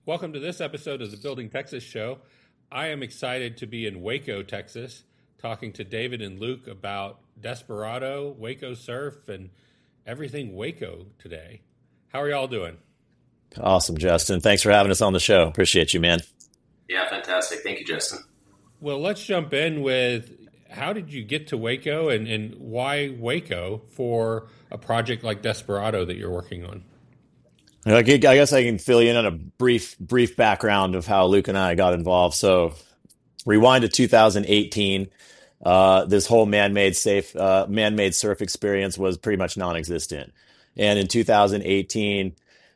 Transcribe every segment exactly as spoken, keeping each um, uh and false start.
Welcome to this episode of the Building Texas Show. I am excited to be in Waco, Texas, talking to David and Luke about Desperado, Waco Surf, and everything Waco today. How are y'all doing? Awesome, Justin. Thanks for having us on the show. Appreciate you, man. Yeah, fantastic. Thank you, Justin. Well, let's jump in with how did you get to Waco and, and why Waco for a project like Desperado that you're working on? I guess I can fill you in on a brief brief background of how Luke and I got involved. So rewind to two thousand eighteen. Uh, this whole man-made safe, uh, man-made surf experience was pretty much non-existent. And in two thousand eighteen,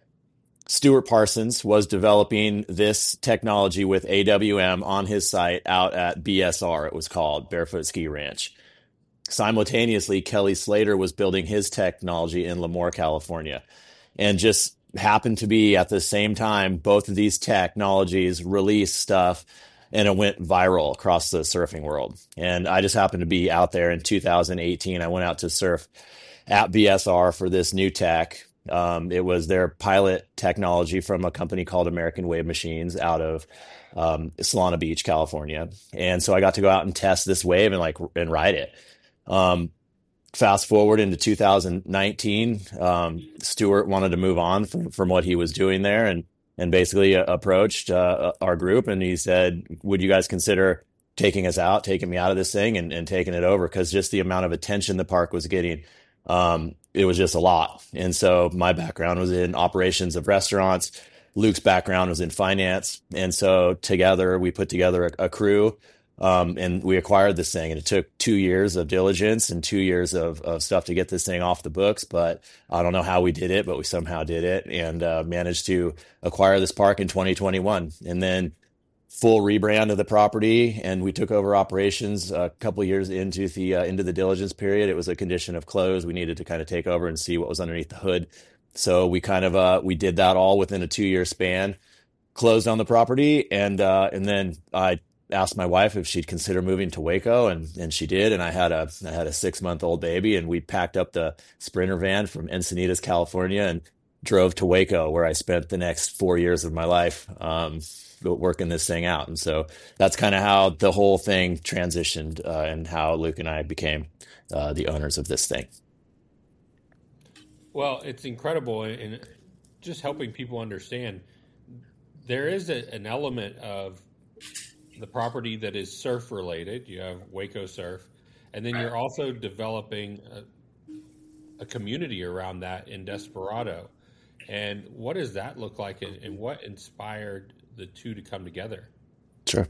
Stuart Parsons was developing this technology with A W M on his site out at B S R, it was called, Barefoot Ski Ranch. Simultaneously, Kelly Slater was building his technology in Lemoore, California. And just happened to be at the same time, both of these technologies released stuff and it went viral across the surfing world. And I just happened to be out there in two thousand eighteen. I went out to surf at B S R for this new tech. Um, it was their pilot technology from a company called American Wave Machines out of um, Solana Beach, California. And so I got to go out and test this wave and like and ride it. Um, Fast forward into two thousand nineteen, um, Stuart wanted to move on from, from what he was doing there and, and basically uh, approached uh, our group and he said, would you guys consider taking us out, taking me out of this thing and, and taking it over? Because just the amount of attention the park was getting, um, it was just a lot. And so my background was in operations of restaurants. Luke's background was in finance. And so together we put together a, a crew. Um, and we acquired this thing and it took two years of diligence and two years of, of stuff to get this thing off the books. But I don't know how we did it, but we somehow did it and uh, managed to acquire this park in twenty twenty-one and then full rebrand of the property. And we took over operations a couple of years into the, uh, into the diligence period. It was a condition of close. We needed to kind of take over and see what was underneath the hood. So we kind of, uh, we did that all within a two year span, closed on the property. And, uh, and then I asked my wife if she'd consider moving to Waco and, and she did. And I had a, I had a six month old baby and we packed up the Sprinter van from Encinitas, California and drove to Waco where I spent the next four years of my life, um, working this thing out. And so that's kind of how the whole thing transitioned, uh, and how Luke and I became, uh, the owners of this thing. Well, it's incredible in just helping people understand there is a, an element of the property that is surf related. You have Waco Surf, and then you're also developing a, a community around that in Desperado. And what does that look like, and, and what inspired the two to come together? Sure.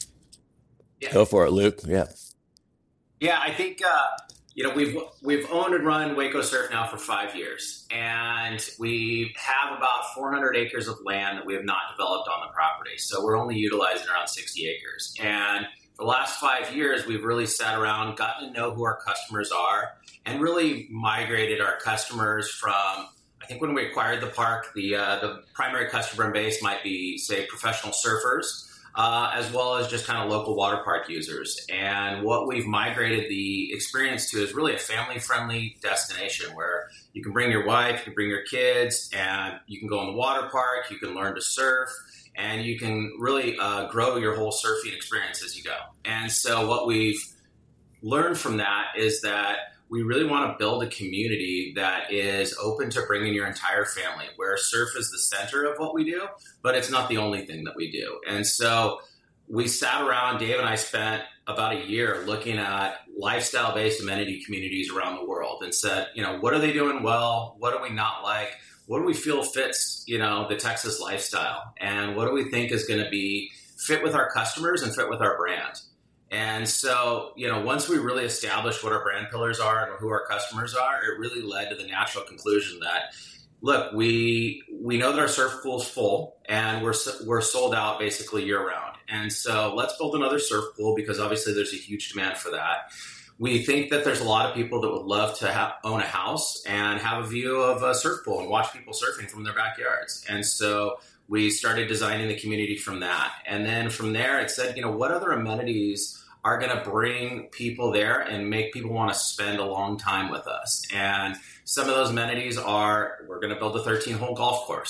Yeah. Go for it, Luke. Yeah. Yeah, I think uh, you know we've we've owned and run Waco Surf now for five years, and we have about four hundred acres of land that we have not developed on the property. So we're only utilizing around sixty acres. And for the last five years, we've really sat around, gotten to know who our customers are, and really migrated our customers from. I think when we acquired the park, the uh, the primary customer base might be, say, professional surfers. Uh, as well as just kind of local water park users. And what we've migrated the experience to is really a family-friendly destination where you can bring your wife, you can bring your kids, and you can go in the water park, you can learn to surf, and you can really uh, grow your whole surfing experience as you go. And so what we've learned from that is that we really want to build a community that is open to bringing your entire family, where surf is the center of what we do, but it's not the only thing that we do. And so we sat around, Dave and I spent about a year looking at lifestyle-based amenity communities around the world and said, you know, what are they doing well? What do we not like? What do we feel fits, you know, the Texas lifestyle? And what do we think is going to be fit with our customers and fit with our brand? And so, you know, once we really established what our brand pillars are and who our customers are, it really led to the natural conclusion that, look, we we know that our surf pool's full and we're we're sold out basically year round. And so let's build another surf pool because obviously there's a huge demand for that. We think that there's a lot of people that would love to have, own a house and have a view of a surf pool and watch people surfing from their backyards. And so we started designing the community from that. And then from there, it said, you know, what other amenities are going to bring people there and make people want to spend a long time with us. And some of those amenities are, we're going to build a thirteen hole golf course.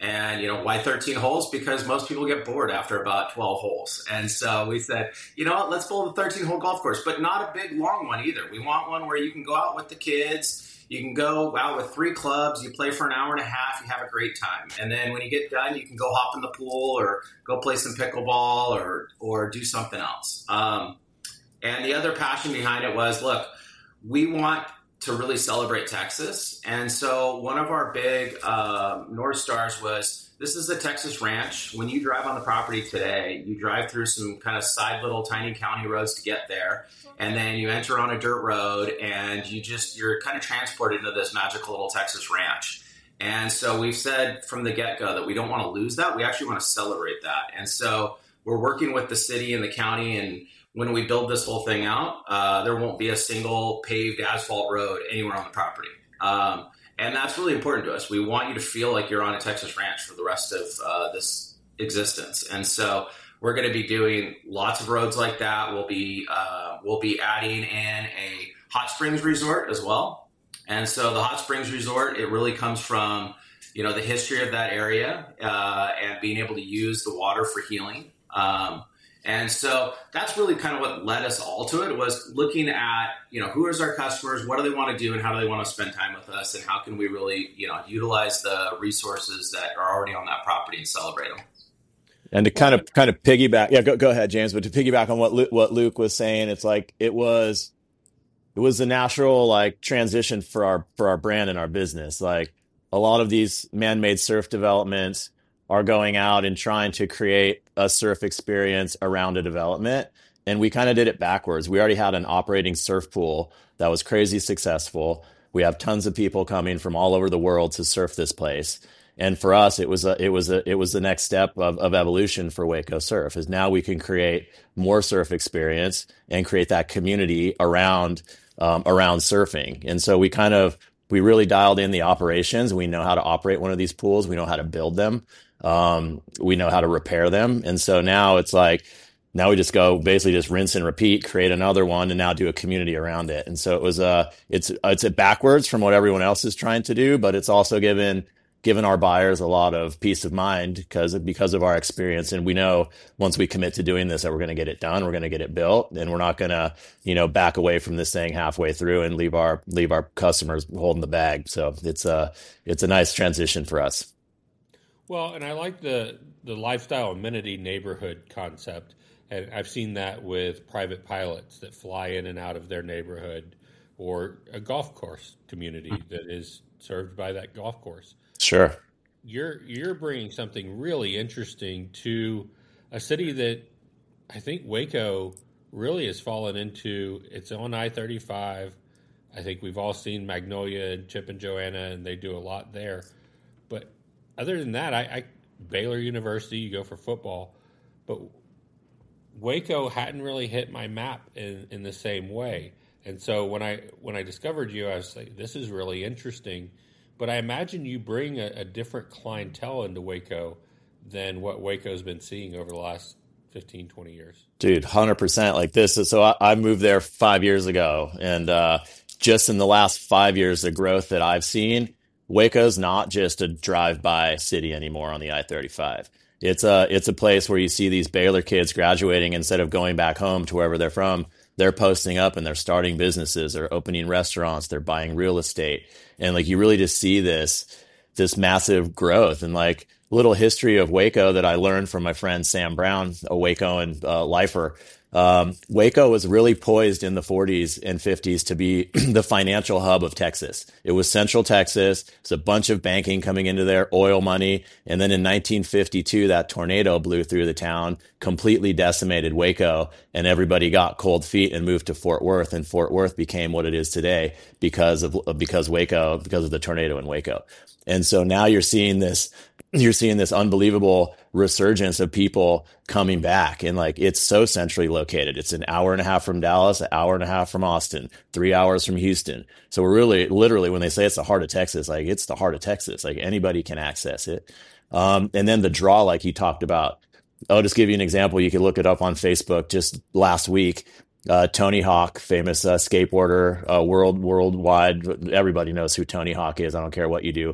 And, you know, why thirteen holes? Because most people get bored after about twelve holes. And so we said, you know what, let's build a thirteen hole golf course, but not a big long one either. We want one where you can go out with the kids. You can go out with three clubs, you play for an hour and a half, you have a great time. And then when you get done, you can go hop in the pool or go play some pickleball or, or do something else. Um, and the other passion behind it was, look, we want to really celebrate Texas. And so one of our big uh, North Stars was, this is a Texas ranch. When you drive on the property today, you drive through some kind of side little tiny county roads to get there. And then you enter on a dirt road and you just, you're kind of transported into this magical little Texas ranch. And so we've said from the get-go that we don't want to lose that. We actually want to celebrate that. And so we're working with the city and the county, and when we build this whole thing out, uh, there won't be a single paved asphalt road anywhere on the property. Um, and that's really important to us. We want you to feel like you're on a Texas ranch for the rest of uh, this existence. And so we're going to be doing lots of roads like that. We'll be uh, we'll be adding in a hot springs resort as well. And so the hot springs resort, it really comes from, you know, the history of that area uh, and being able to use the water for healing. Um, And so that's really kind of what led us all to it, was looking at, you know, who is our customers, what do they want to do, and how do they want to spend time with us, and how can we really, you know, utilize the resources that are already on that property and celebrate them. And to kind of kind of piggyback, yeah, go go ahead, James. But to piggyback on what Luke, what Luke was saying, it's like it was it was a natural like transition for our for our brand and our business. Like a lot of these man-made surf developments are going out and trying to create a surf experience around a development. And we kind of did it backwards. We already had an operating surf pool that was crazy successful. We have tons of people coming from all over the world to surf this place. And for us, it was a, it was a, it was the next step of, of evolution for Waco Surf, is now we can create more surf experience and create that community around, um, around surfing. And so we kind of, we really dialed in the operations. We know how to operate one of these pools. We know how to build them. Um, we know how to repair them. And so now it's like, now we just go basically just rinse and repeat, create another one, and now do a community around it. And so it was uh it's it's a backwards from what everyone else is trying to do, but it's also given given our buyers a lot of peace of mind because of, because of our experience. And we know once we commit to doing this that we're going to get it done, we're going to get it built, and we're not going to, you know, back away from this thing halfway through and leave our leave our customers holding the bag. So it's a it's a nice transition for us. Well, and I like the the lifestyle amenity neighborhood concept. And I've seen that with private pilots that fly in and out of their neighborhood, or a golf course community that is served by that golf course. Sure. You're you're bringing something really interesting to a city that I think Waco really has fallen into. It's on I thirty-five. I think we've all seen Magnolia and Chip and Joanna, and they do a lot there. But other than that, I, I Baylor University, you go for football, but Waco hadn't really hit my map in, in the same way. And so when I when I discovered you, I was like, this is really interesting. But I imagine you bring a, a different clientele into Waco than what Waco's been seeing over the last fifteen, twenty years. Dude, one hundred percent like this. So I, I moved there five years ago. And uh, just in the last five years, the growth that I've seen, Waco's not just a drive-by city anymore on the I thirty-five. It's a it's a place where you see these Baylor kids graduating, instead of going back home to wherever they're from, they're posting up and they're starting businesses, they're opening restaurants, they're buying real estate. And like you really just see this this massive growth. And like little history of Waco that I learned from my friend Sam Brown, a Wacoan uh, lifer. Um, Waco was really poised in the forties and fifties to be the financial hub of Texas. It was Central Texas. It's a bunch of banking coming into there, oil money. And then in nineteen fifty-two, that tornado blew through the town, completely decimated Waco, and everybody got cold feet and moved to Fort Worth. And Fort Worth became what it is today because of, because Waco, because of the tornado in Waco. And so now you're seeing this, you're seeing this unbelievable resurgence of people coming back. And like, it's so centrally located. It's an hour and a half from Dallas, an hour and a half from Austin, three hours from Houston. So we're really, literally, when they say it's the heart of Texas, like it's the heart of Texas, like anybody can access it. Um, and then the draw, like you talked about, I'll just give you an example. You can look it up on Facebook. Just last week, uh, Tony Hawk, famous uh, skateboarder, uh, world, worldwide. Everybody knows who Tony Hawk is. I don't care what you do.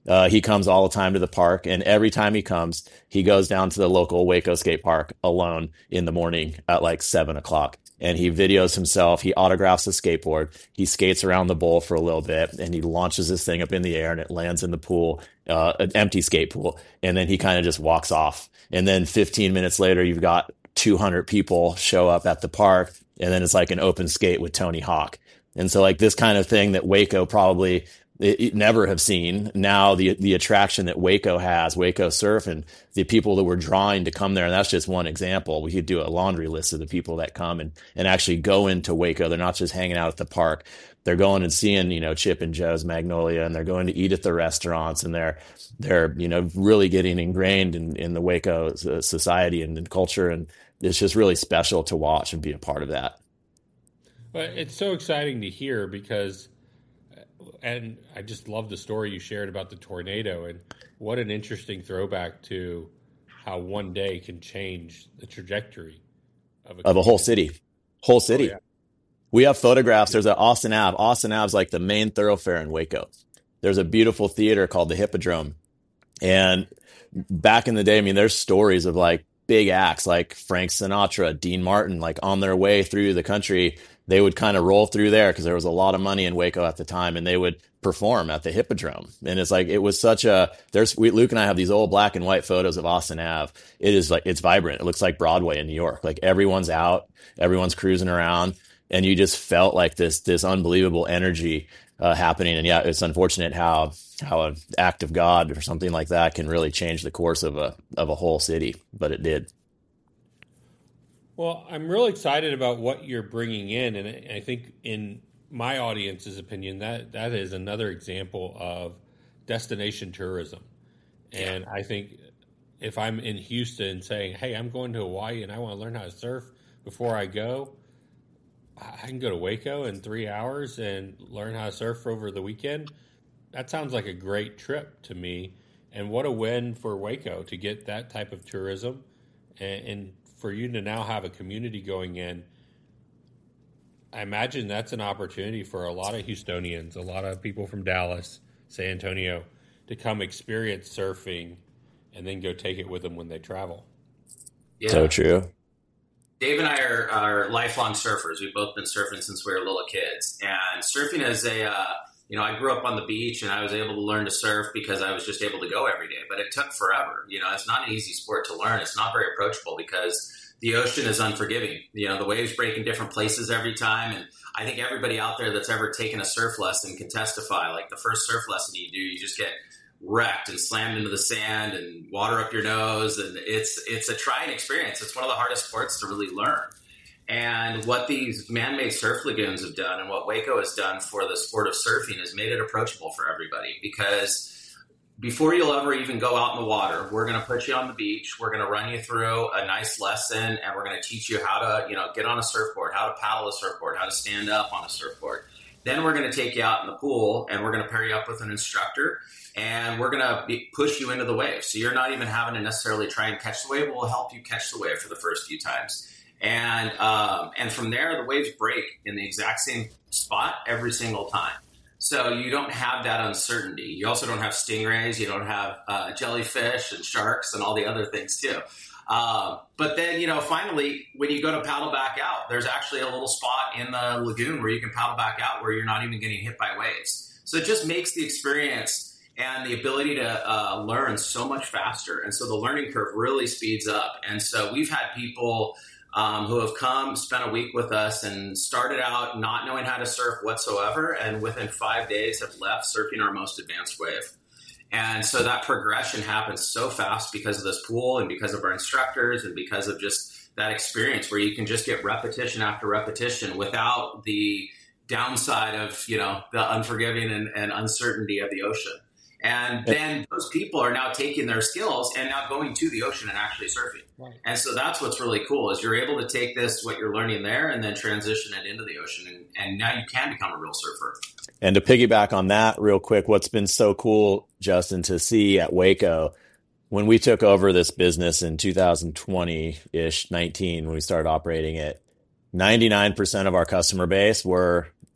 Uh, he comes all the time to the park, and every time he comes, he goes down to the local Waco skate park alone in the morning at like seven o'clock. And he videos himself. He autographs the skateboard. He skates around the bowl for a little bit, and he launches this thing up in the air, and it lands in the pool, uh, an empty skate pool. And then he kind of just walks off. And then fifteen minutes later, you've got two hundred people show up at the park, and then it's like an open skate with Tony Hawk. And so like this kind of thing that Waco probably it, it never have seen. Now the the attraction that Waco has, Waco Surf, and the people that we're drawing to come there, and that's just one example. We could do a laundry list of the people that come and, and actually go into Waco. They're not just hanging out at the park. They're going and seeing, you know, Chip and Joe's Magnolia, and they're going to eat at the restaurants, and they're they're you know really getting ingrained in, in the Waco society and, and culture, and it's just really special to watch and be a part of that. But it's so exciting to hear because, and I just love the story you shared about the tornado, and what an interesting throwback to how one day can change the trajectory of a, of a whole city, whole city. Oh, yeah. We have photographs. There's an Austin Ave. Austin Ave is like the main thoroughfare in Waco. There's a beautiful theater called the Hippodrome. And back in the day, I mean, there's stories of like big acts like Frank Sinatra, Dean Martin, like on their way through the country, they would kind of roll through there because there was a lot of money in Waco at the time, and they would perform at the Hippodrome. And it's like, it was such a, there's, we, Luke and I have these old black and white photos of Austin Ave. It is like, it's vibrant. It looks like Broadway in New York. Like everyone's out, everyone's cruising around, and you just felt like this, this unbelievable energy uh, happening. And yeah, it's unfortunate how, how an act of God or something like that can really change the course of a, of a whole city, but it did. Well, I'm really excited about what you're bringing in, and I think in my audience's opinion, that that is another example of destination tourism. And I think if I'm in Houston saying, hey, I'm going to Hawaii and I want to learn how to surf before I go, I can go to Waco in three hours and learn how to surf over the weekend. That sounds like a great trip to me. And what a win for Waco to get that type of tourism, and, and for you to now have a community going in. I imagine that's an opportunity for a lot of Houstonians, a lot of people from Dallas, San Antonio, to come experience surfing and then go take it with them when they travel. Yeah. So true. Dave and I are, are lifelong surfers. We've both been surfing since we were little kids. And surfing is a, uh, you know, I grew up on the beach and I was able to learn to surf because I was just able to go every day. But it took forever. You know, it's not an easy sport to learn. It's not very approachable because the ocean is unforgiving. You know, the waves break in different places every time. And I think everybody out there that's ever taken a surf lesson can testify. Like the first surf lesson you do, you just get wrecked and slammed into the sand and water up your nose. And it's it's a trying experience. It's one of the hardest sports to really learn. And what these man-made surf lagoons have done and what Waco has done for the sport of surfing has made it approachable for everybody, because before you'll ever even go out in the water, we're going to put you on the beach. We're going to run you through a nice lesson, and we're going to teach you how to, you know, get on a surfboard, how to paddle a surfboard, how to stand up on a surfboard. Then we're going to take you out in the pool, and we're going to pair you up with an instructor, and we're going to be, push you into the wave. So you're not even having to necessarily try and catch the wave. We'll help you catch the wave for the first few times. And um, and from there, the waves break in the exact same spot every single time. So you don't have that uncertainty. You also don't have stingrays. You don't have uh, jellyfish and sharks and all the other things too. Uh, but then, you know, finally, when you go to paddle back out, there's actually a little spot in the lagoon where you can paddle back out where you're not even getting hit by waves. So it just makes the experience and the ability to uh, learn so much faster. And so the learning curve really speeds up. And so we've had people Um, who have come, spent a week with us, and started out not knowing how to surf whatsoever, and within five days have left surfing our most advanced wave. And so that progression happens so fast because of this pool and because of our instructors and because of just that experience where you can just get repetition after repetition without the downside of, you know, the unforgiving and, and uncertainty of the ocean. And then those people are now taking their skills and now going to the ocean and actually surfing. Right. And so that's what's really cool is you're able to take this, what you're learning there, and then transition it into the ocean. And, and now you can become a real surfer. And to piggyback on that real quick, what's been so cool, Justin, to see at Waco, when we took over this business in two thousand twenty-ish, nineteen, when we started operating it, ninety-nine percent of our customer base were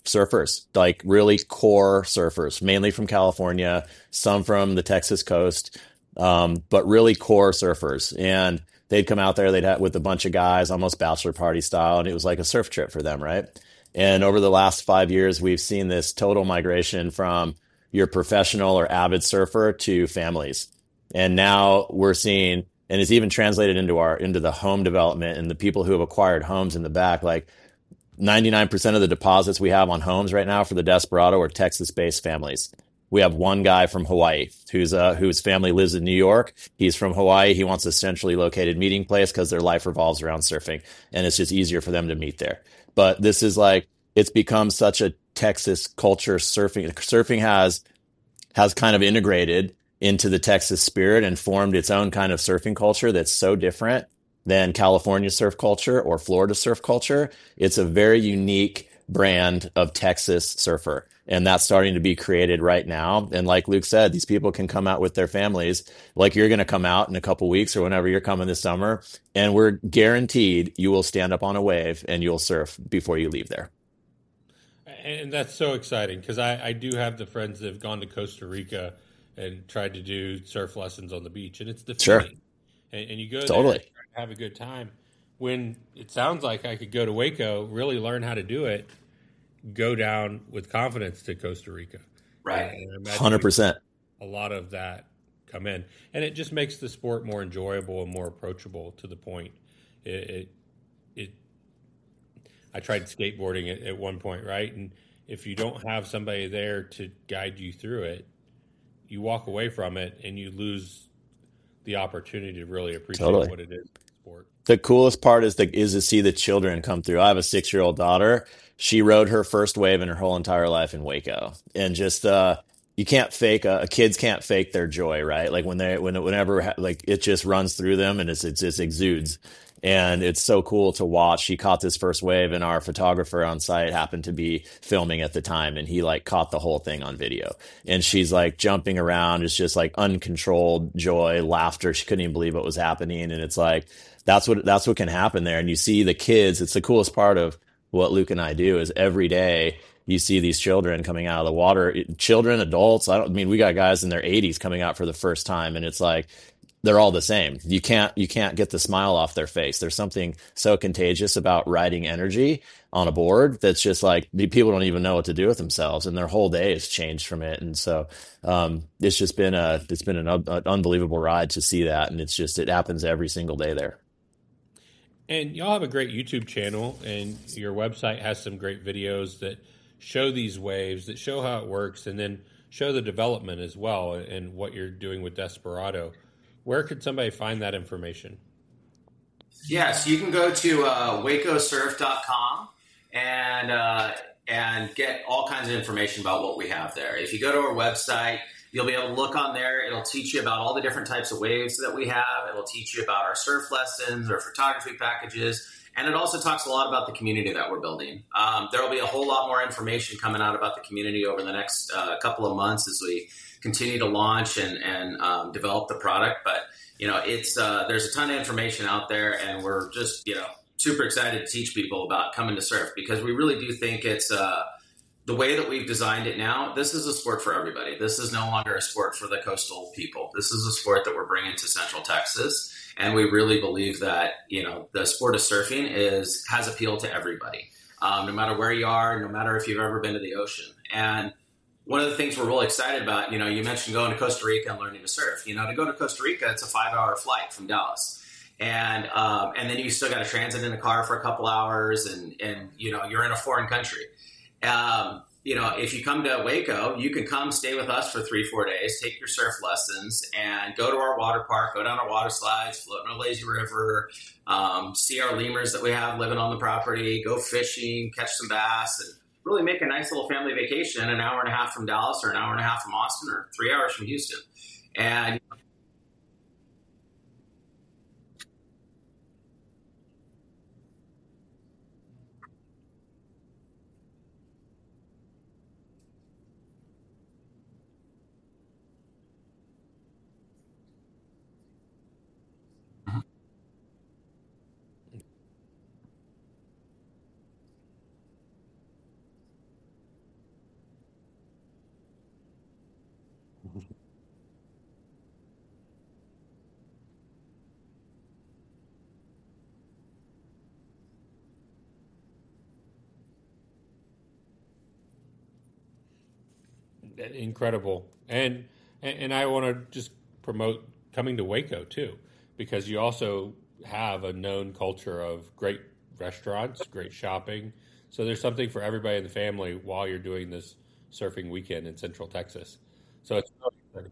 surfers, like really core surfers, mainly from California, some from the Texas coast, um, but really core surfers. And they'd come out there, they'd have with a bunch of guys, almost bachelor party style, and it was like a surf trip for them, right? And over the last five years, we've seen this total migration from your professional or avid surfer to families. And now we're seeing, and it's even translated into our into the home development and the people who have acquired homes in the back. Like ninety-nine percent of the deposits we have on homes right now for the Desperado are Texas-based families. We have one guy from Hawaii who's uh, whose family lives in New York. He's from Hawaii. He wants a centrally located meeting place because their life revolves around surfing, and it's just easier for them to meet there. But this is like, it's become such a Texas culture. Surfing surfing has has kind of integrated into the Texas spirit and formed its own kind of surfing culture that's so different than California surf culture or Florida surf culture. It's a very unique brand of Texas surfer. And that's starting to be created right now. And like Luke said, these people can come out with their families, like you're going to come out in a couple weeks or whenever you're coming this summer. And we're guaranteed you will stand up on a wave and you'll surf before you leave there. And that's so exciting because I, I do have the friends that have gone to Costa Rica and tried to do surf lessons on the beach. And it's the Sure. feeling. And, and you go Totally. there and have a good time. When it sounds like I could go to Waco, really learn how to do it, go down with confidence to Costa Rica. Right. And I one imagine hundred percent. a lot of that come in. And it just makes the sport more enjoyable and more approachable to the point. It, it, it I tried skateboarding at, at one point, right? And if you don't have somebody there to guide you through it, you walk away from it and you lose the opportunity to really appreciate Totally. what it is in the sport. The coolest part is the is to see the children come through. I have a six year old daughter. She rode her first wave in her whole entire life in Waco, and just uh, you can't fake a, kids can't fake their joy, right? Like when they when whenever like it just runs through them and it's it just exudes. And it's so cool to watch. She caught this first wave, and our photographer on site happened to be filming at the time, and he like caught the whole thing on video. And she's like jumping around. It's just like uncontrolled joy, laughter. She couldn't even believe what was happening. And it's like, that's what, that's what can happen there. And you see the kids. It's the coolest part of what Luke and I do is every day you see these children coming out of the water, children, adults. I don't I mean, we got guys in their eighties coming out for the first time, and it's like, they're all the same. You can't you can't get the smile off their face. There's something so contagious about riding energy on a board that's just like people don't even know what to do with themselves, and their whole day has changed from it. And so um, it's just been a it's been an, an unbelievable ride to see that, and it's just it happens every single day there. And y'all have a great YouTube channel, and your website has some great videos that show these waves, that show how it works, and then show the development as well and what you're doing with Desperado. Where could somebody find that information? Yes, you can go to uh, waco surf dot com and uh, and get all kinds of information about what we have there. If you go to our website, you'll be able to look on there. It'll teach you about all the different types of waves that we have. It'll teach you about our surf lessons, our photography packages, and it also talks a lot about the community that we're building. Um, there will be a whole lot more information coming out about the community over the next uh, couple of months as we continue to launch and, and um, develop the product. But, you know, it's uh, there's a ton of information out there, and we're just, you know, super excited to teach people about coming to surf because we really do think it's uh, the way that we've designed it now. This is a sport for everybody. This is no longer a sport for the coastal people. This is a sport that we're bringing to Central Texas. And we really believe that, you know, the sport of surfing is has appeal to everybody, um, no matter where you are, no matter if you've ever been to the ocean. And one of the things we're really excited about, you know, you mentioned going to Costa Rica and learning to surf. You know, to go to Costa Rica, it's a five-hour flight from Dallas. And um, and then you still got to transit in a car for a couple hours, and, and you know, you're in a foreign country. Um, you know, if you come to Waco, you can come stay with us for three, four days, take your surf lessons, and go to our water park, go down our water slides, float in a lazy river, um, see our lemurs that we have living on the property, go fishing, catch some bass, and really make a nice little family vacation an hour and a half from Dallas or an hour and a half from Austin or three hours from Houston. And incredible. And and, and I want to just promote coming to Waco too, because you also have a known culture of great restaurants, great shopping. So there's something for everybody in the family while you're doing this surfing weekend in Central Texas. So it's really exciting.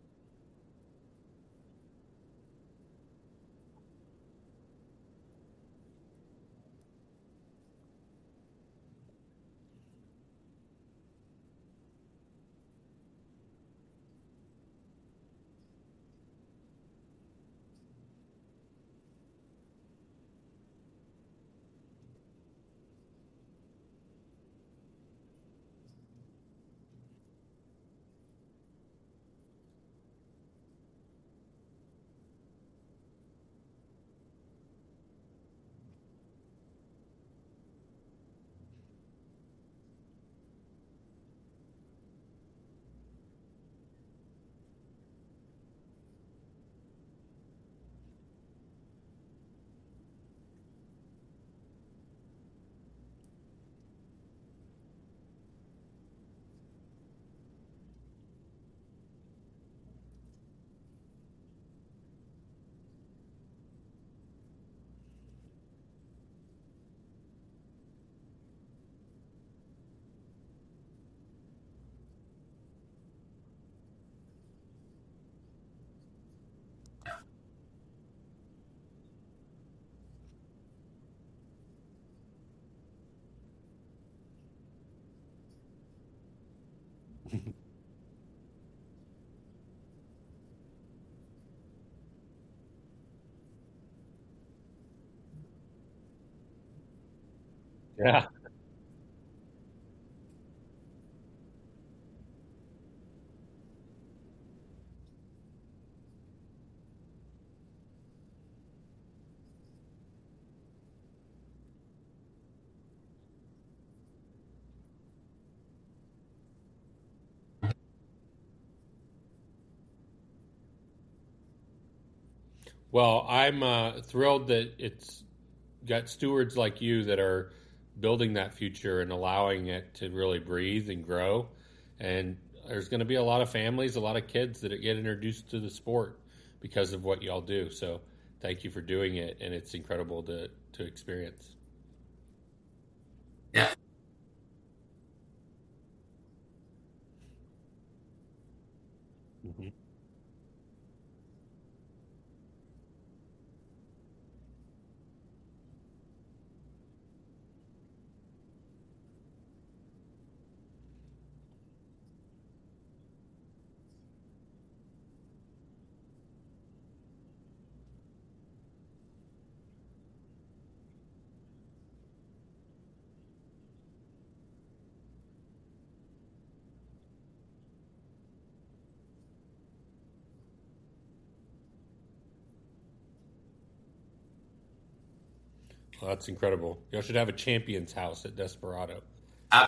Yeah. Well, I'm uh, thrilled that it's got stewards like you that are building that future and allowing it to really breathe and grow. And there's going to be a lot of families, a lot of kids that get introduced to the sport because of what y'all do. So thank you for doing it, and it's incredible to to experience. Yeah. Mhm. Well, that's incredible. Y'all should have a champions house at Desperado. Uh,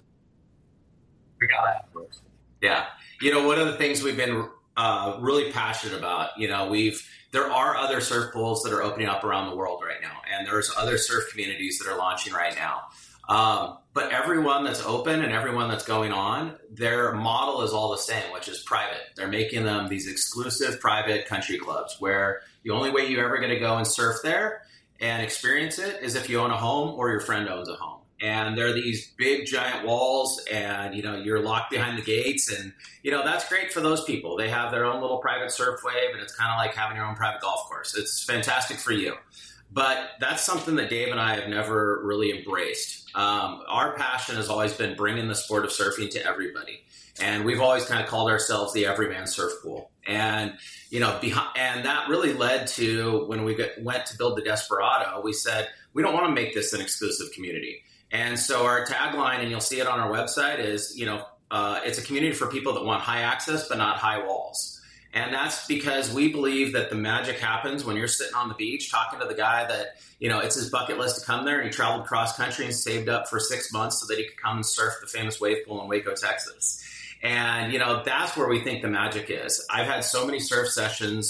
we got it. Yeah. You know, one of the things we've been uh, really passionate about, you know, we've, there are other surf pools that are opening up around the world right now, and there's other surf communities that are launching right now. Um, but everyone that's open and everyone that's going on, their model is all the same, which is private. They're making them these exclusive private country clubs where the only way you're ever going to go and surf there and experience it is if you own a home or your friend owns a home. And there are these big giant walls, and you know you're locked behind the gates, and you know that's great for those people. They have their own little private surf wave, and it's kind of like having your own private golf course. It's fantastic for you. But that's something that Dave and I have never really embraced. Um, our passion has always been bringing the sport of surfing to everybody. And we've always kind of called ourselves the everyman surf pool. And, you know, behind, and that really led to when we got, went to build the Desperado, we said, we don't want to make this an exclusive community. And so our tagline, and you'll see it on our website, is, you know, uh, it's a community for people that want high access, but not high walls. And that's because we believe that the magic happens when you're sitting on the beach talking to the guy that, you know, it's his bucket list to come there, and he traveled cross country and saved up for six months so that he could come and surf the famous wave pool in Waco, Texas. And, you know, that's where we think the magic is. I've had so many surf sessions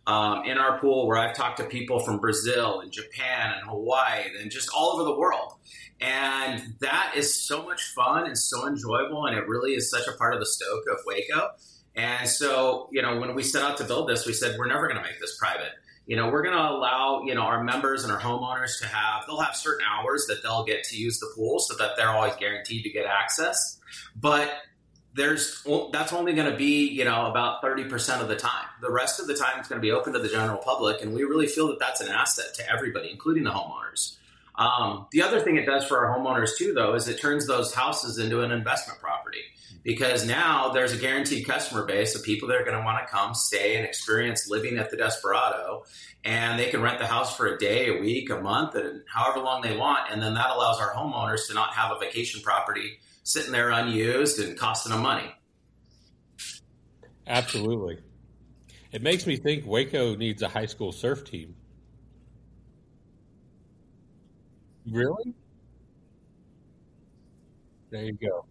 um, in our pool where I've talked to people from Brazil and Japan and Hawaii and just all over the world. And that is so much fun and so enjoyable. And it really is such a part of the stoke of Waco. And so, you know, when we set out to build this, we said, we're never going to make this private. You know, we're going to allow, you know, our members and our homeowners to have, they'll have certain hours that they'll get to use the pool so that they're always guaranteed to get access. But there's, that's only going to be, you know, about thirty percent of the time. The rest of the time it's going to be open to the general public. And we really feel that that's an asset to everybody, including the homeowners. Um, the other thing it does for our homeowners too, though, is it turns those houses into an investment property. Because now there's a guaranteed customer base of people that are going to want to come, stay, and experience living at the Desperado. And they can rent the house for a day, a week, a month, and however long they want. And then that allows our homeowners to not have a vacation property sitting there unused and costing them money. Absolutely. It makes me think Waco needs a high school surf team. Really? There you go.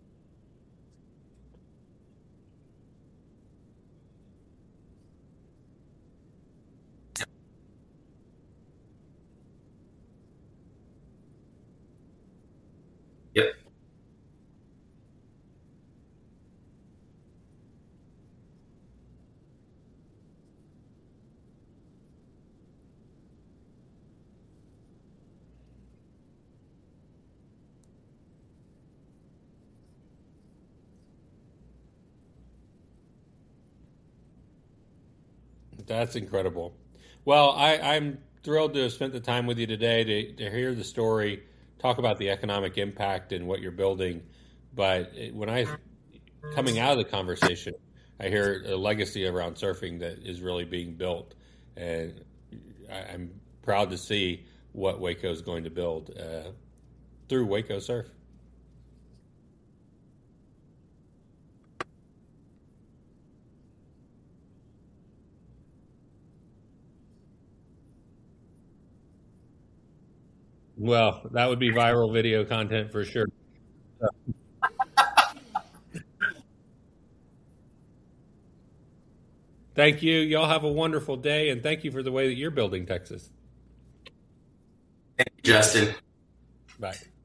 Yep. That's incredible. Well, I, I'm thrilled to have spent the time with you today to, to hear the story, talk about the economic impact and what you're building. But it, when I, coming out of the conversation, I hear a legacy around surfing that is really being built. And I, I'm proud to see what Waco is going to build uh, through Waco Surf. Well, that would be viral video content for sure. Thank you. Y'all have a wonderful day, and thank you for the way that you're building Texas. Thank you, Justin. Bye.